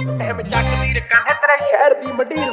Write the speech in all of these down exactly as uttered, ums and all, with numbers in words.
ਅਹਿਮ ਚੱਕਦੀ ਰਕਾਂ ਹੈ ਤੇਰੇ ਸ਼ਹਿਰ ਦੀ ਮੰਡੀਰ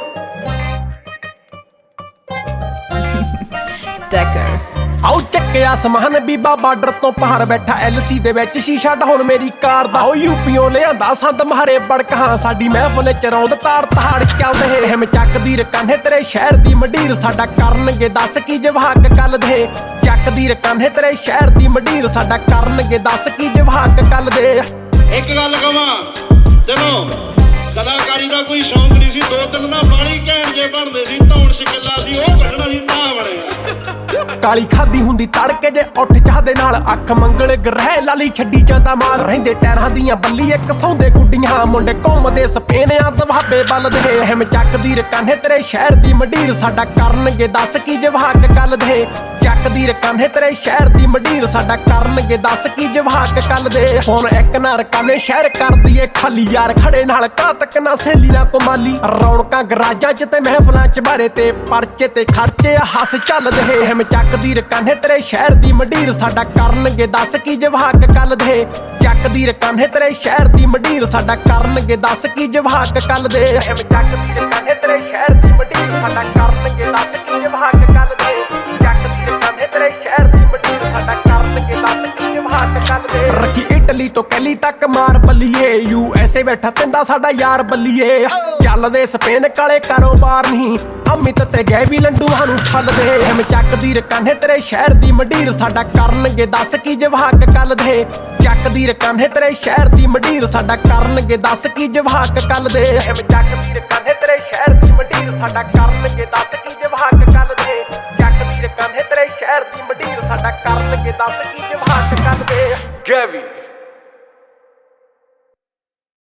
Decker ਆਓ ਚੱਕਿਆ ਸਮਾਨ ਬੀਬਾ ਬਾਰਡਰ ਤੋਂ ਪਾਰ ਬੈਠਾ ਐਲਸੀ ਦੇ ਵਿੱਚ ਸ਼ੀਸ਼ਾ ਢਾਉਣ ਮੇਰੀ ਕਾਰ ਦਾ ਆਓ ਯੂਪੀਓਂ ਲਿਆਂਦਾ ਸੰਦ ਮਹਾਰੇ ਬੜਕਾਂ ਸਾਡੀ ਮਹਿਫਲ ਚ ਰੌਂਦ ਤਾਰ ਤਹਾੜ ਚੱਲਦੇ ਅਹਿਮ ਚੱਕਦੀ ਰਕਾਂ ਹੈ ਤੇਰੇ ਸ਼ਹਿਰ ਦੀ ਮੰਡੀਰ ਸਾਡਾ ਕਰਨਗੇ ਦੱਸ ਕੀ ਜਵਾਕ ਕੱਲ ਦੇ ਚੱਕਦੀ ਰਕਾਂ ਹੈ ਤੇਰੇ ਸ਼ਹਿਰ ਦੀ ਮੰਡੀਰ ਸਾਡਾ ਕਰਨਗੇ ਦੱਸ ਕੀ ਜਵਾਕ ਕੱਲ ਦੇ ਇੱਕ ਗੱਲ ਕਵਾਂ ਚਲੋ ਕਲਾਕਾਰੀ ਦਾ ਕੋਈ ਸ਼ੌਂਕ ਨਹੀਂ ਸੀ ਦੋ ਤਿੰਨ ਦਾ ਬਾਲੀ ਘੈਂਟ ਜੇ ਬਣਦੇ ਸੀ ਧੌਣ ਚ ਕਿੱਲਾ ਸੀ ਉਹ ਕੱਢਣਾ ਸੀ ਤਾਂ ਬਣਿਆ ਕਾਲੀ ਖਾਦੀ ਹੁੰਦੀ ਤੜਕੇ ਜੇ ਉੱਠ ਚਾਹ ਦੇ ਨਾਲ ਅੱਖ ਮੰਗਲ ਗ੍ਰਹਿ ਲਾਲੀ ਛੱਡੀ ਜਾਂਦਾ ਮਾਲ ਰਹਿੰਦੇ ਟੈਰਾਂ ਦੀਆਂ ਬੱਲੀ ਇੱਕ ਸੌਂਦੇ ਗੁੱਡੀਆਂ ਮੁੰਡੇ ਘੁੰਮਦੇ ਸਪੇਨਿਆਂ ਦਵਾਬੇ ਬਲਦੇ ਅਹਿਮ ਚੱਕਦੀ ਰਕਾਂ ਹੈ ਤੇਰੇ ਸ਼ਹਿਰ ਦੀ ਮੰਡੀਰ ਸਾਡਾ ਕਰਨਗੇ ਦੱਸ ਕੀ ਜਵਾਕ ਕੱਲ ਦੇ ਚੱਕਦੀ ਰਕਾਂ ਹੈ ਤੇਰੇ ਸ਼ਹਿਰ ਦੀ ਮੰਡੀਰ ਸਾਡਾ ਕਰਨਗੇ ਦੱਸ ਕੀ ਜਵਾਕ ਕੱਲ ਦੇ ਹੁਣ ਇੱਕ ਨਾ ਰਕਾਨੇ ਸ਼ਹਿਰ ਕਰਦੀ ਏ ਖਾਲੀ ਯਾਰ ਖੜੇ ਨਾਲ ਕਾਤਕ ਨਾ ਸਹੇਲੀ ਨਾ ਕਮਾਲੀ ਰੌਣਕਾਂ ਗਰਾਜਾਂ ਚ ਤੇ ਮਹਿਫਲਾਂ ਚ ਬਾਰੇ ਤੇ ਪਰਚੇ ਤੇ ਖਰਚੇ ਹੱਸ ਚੱਲਦੇ ਅਹਿਮ ਚੱਕਦੀ ਰਕਾਂ ਹੈ ਤੇਰੇ ਸ਼ਹਿਰ ਦੀ ਮੰਡੀਰ ਸਾਡਾ ਕਰਨਗੇ ਦੱਸ ਕੀ ਜਵਾਕ ਕੱਲ ਦੇ ਚੱਕਦੀ ਰਕਾਂ ਹੈ ਤੇਰੇ ਸ਼ਹਿਰ ਦੀ ਮੰਡੀਰ ਸਾਡਾ ਕਰਨਗੇ ਦੱਸ ਕੀ ਜਵਾਕ ਕੱਲ ਦੇ ਅਹਿਮ ਚੱਕਦੀ ਰਕਾਂ ਹੈ ਤੇਰੇ ਸ਼ਹਿਰ ਦੀ ਮੰਡੀਰ ਸਾਡਾ ਕਰਨਗੇ ਦੱਸ ਕੀ ਜਵਾਕ ਕੱਲ ਦੇ ਚੱਕਦੀ ਰਕਾਂ ਹੈ ਤੇਰੇ ਸ਼ਹਿਰ ਦੀ ਮੰਡੀਰ ਸਾਡਾ ਕਰਨਗੇ ਦੱਸ ਕੀ ਜਵਾਕ ਕੱਲ ਦੇ ਰੱਖੀ ਇਟਲੀ ਤੋਂ ਕੈਲੀ ਤੱਕ ਮਾਰ ਬੱਲੀਏ ਯੂ ਐਸ ਏ ਬੈਠਾ ਤਿੰਦਾ ਸਾਡਾ ਯਾਰ ਬੱਲੀਏ ਚੱਲਦੇ ਸਪੇਨ ਕਾਲੇ ਕਾਰੋਬਾਰ ਨਹੀਂ ਅਮਿਤ ਤੇ ਗਏ ਵੀ ਲੰਡੂਆਂ ਨੂੰ ਠੱਲਦੇ ਅਹਿਮ ਚੱਕਦੀ ਰਕਾਂ ਹੈ ਤੇਰੇ ਸ਼ਹਿਰ ਦੀ ਮੰਡੀਰ ਸਾਡਾ ਕਰਨਗੇ ਦੱਸ ਕੀ ਜਵਾਕ ਕੱਲ ਦੇ ਚੱਕਦੀ ਰਕਾਂ ਹੈ ਤੇਰੇ ਸ਼ਹਿਰ ਦੀ ਮੰਡੀਰ ਸਾਡਾ ਕਰਨਗੇ ਦੱਸ ਕੀ ਜਵਾਕ ਕੱਲ ਦੇ ਅਹਿਮ ਚੱਕਦੀ ਰਕਾਂ ਹੈ ਤੇਰੇ ਸ਼ਹਿਰ ਦੀ ਮੰਡੀਰ ਸਾਡਾ ਕਰਨਗੇ ਦੱਸ ਕੀ ਜਵਾਕ ਕੱਲ ਦੇ ਚੱਕਦੀ ਰਕਾਂ ਹੈ ਤੇਰੇ ਸ਼ਹਿਰ ਦੀ ਮੰਡੀਰ ਸਾਡਾ ਕਰਨਗੇ ਦੱਸ ਕੀ ਜਵਾਕ ਕੱਲ ਦੇ Gavi